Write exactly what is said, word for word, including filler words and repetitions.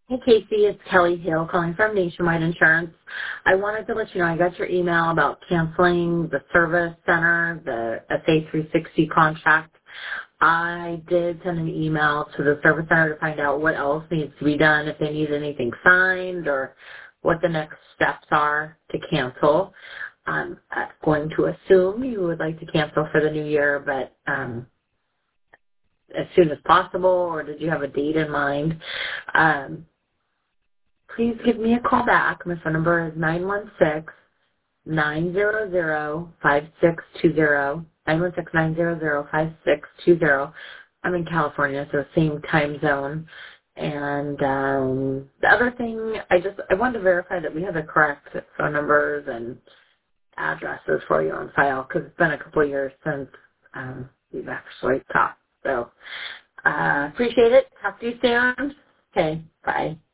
Hey, Casey, it's Kelly Hill calling from Nationwide Insurance. I wanted to let you know I got your email about canceling the service center, the S A three sixty contract. I did send an email to the service center to find out what else needs to be done, if they need anything signed or what the next steps are to cancel. Um, I'm going to assume you would like to cancel for the new year, but um, as soon as possible, or did you have a date in mind? Um, Please give me a call back. My phone number is nine one six, nine zero zero, five six two zero. nine one six, nine zero zero, five six two zero. I'm in California, so same time zone. And um, the other thing, I just I wanted to verify that we have the correct phone numbers and addresses for you on file because it's been a couple of years since um, we've actually talked. So uh, appreciate it. Talk to you soon. Okay, bye.